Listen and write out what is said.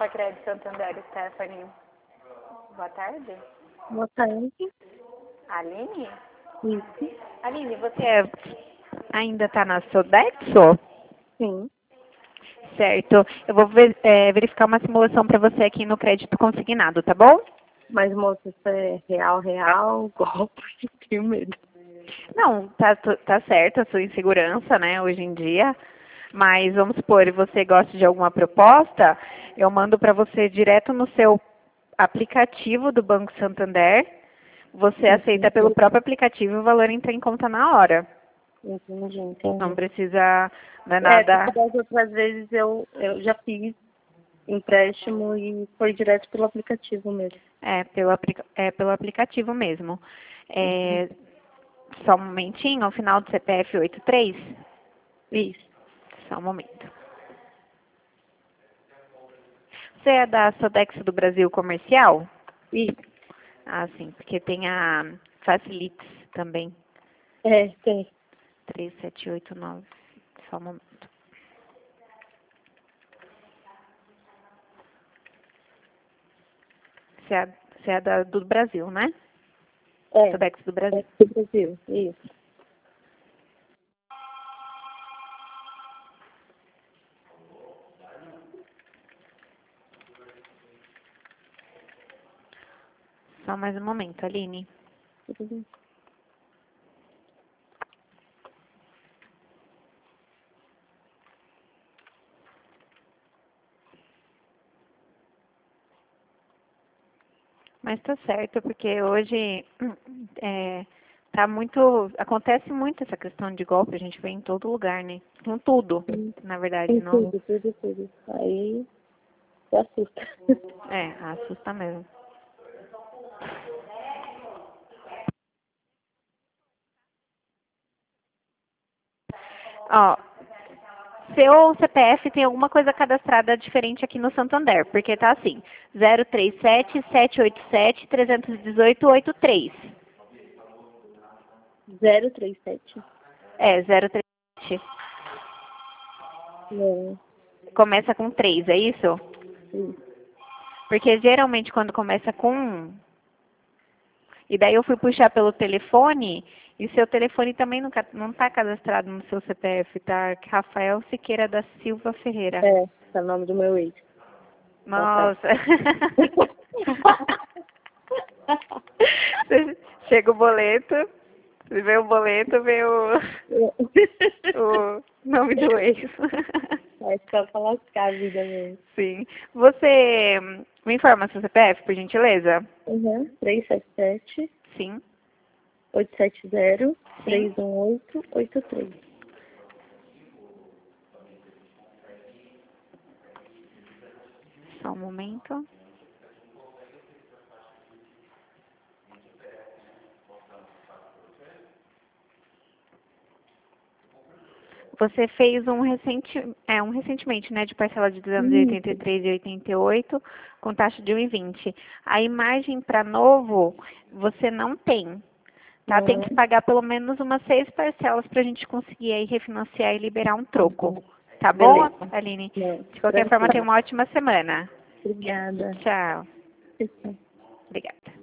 Facred Santander, Stephanie. Boa tarde. Boa tarde. Aline? Isso. Aline, você ainda está na Sodexo? Sim. Certo. Eu vou verificar uma simulação para você aqui no crédito consignado, tá bom? Mas, moça, isso é real, golpe, tenho medo. Não, tá certo a sua insegurança, né, hoje em dia. Mas vamos supor, você gosta de alguma proposta, eu mando para você direto no seu aplicativo do Banco Santander. Você aceita pelo próprio aplicativo e o valor entra em conta na hora. Entendi. Não precisa, não é nada. Das outras vezes eu já fiz empréstimo e foi direto pelo aplicativo mesmo. Pelo aplicativo mesmo. Só um momentinho, ao final do CPF 83? Isso. Só um momento. Você é da Sodexo do Brasil Comercial? Isso. Ah, sim, porque tem a Facilites também. Tem. 3789. Só um momento. Você é do Brasil, né? Sodexo do Brasil. Do Brasil. Isso. Só mais um momento, Aline. Tudo bem. Mas tá certo, porque hoje acontece muito essa questão de golpe, a gente vê em todo lugar, né? Com tudo, na verdade, não. Tudo. Aí se assusta. Assusta mesmo. Ó, seu CPF tem alguma coisa cadastrada diferente aqui no Santander, porque tá assim, 037-787-318-83. 037. 037. Não. Começa com 3, é isso? Isso. Porque geralmente quando começa com 1, e daí eu fui puxar pelo telefone, e seu telefone também não está cadastrado no seu CPF, tá? Rafael Siqueira da Silva Ferreira. Tá o nome do meu ex. Nossa. Chega o boleto, vê o boleto, vê o nome do ex. Vai ficar pra lascar a vida mesmo. Sim. Você me informa seu CPF, por gentileza? 377 Sim. 870 31883. Só um momento. Você fez recentemente, né, de parcela de 283,88 com taxa de 1,20. A margem para novo, você não tem. Tá? Tem que pagar pelo menos umas 6 parcelas para a gente conseguir aí refinanciar e liberar um troco. Tá bom, Aline? De qualquer forma, tenha uma ótima semana. Obrigada. Tchau. Obrigada.